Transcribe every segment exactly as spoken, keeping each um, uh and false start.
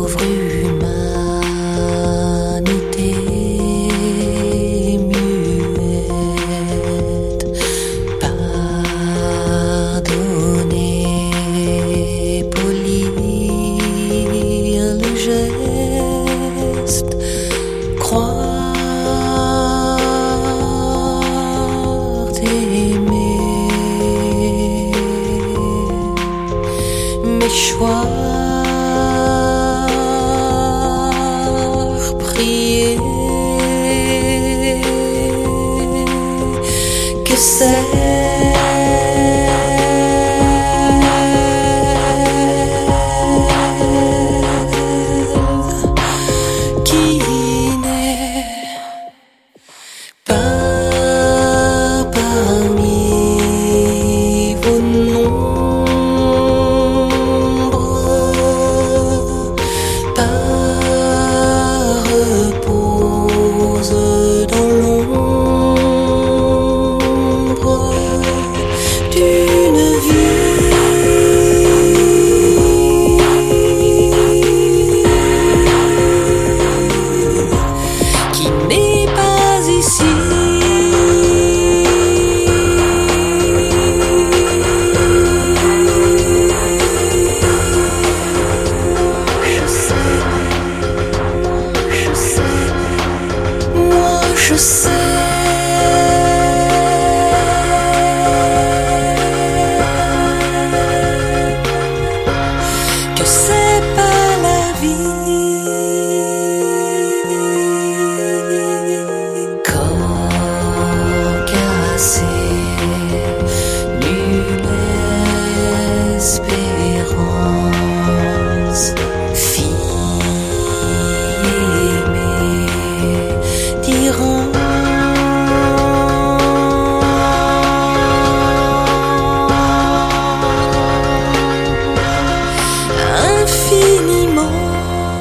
pauvre humanité muette, pardonner, polir le geste, croire, t'aimer, mes choix. Que c'est qui n'est pas parmi vos nombres, pas repose dans l'ombre d'une vie qui n'est pas ici. Je sais, je sais, moi je sais. Espérance, fille aimée, tyran, infiniment.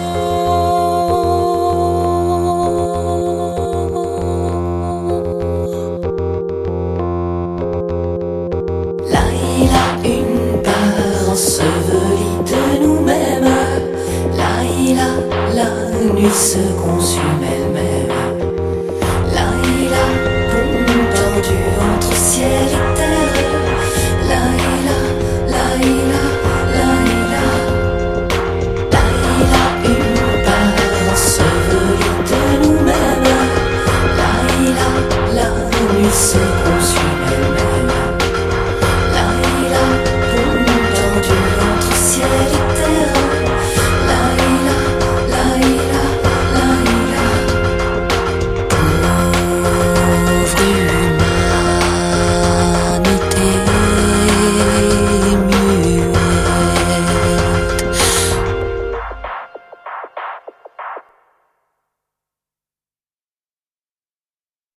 Là il a une part ensevelie de nous-mêmes. Là il a, la nuit se consume.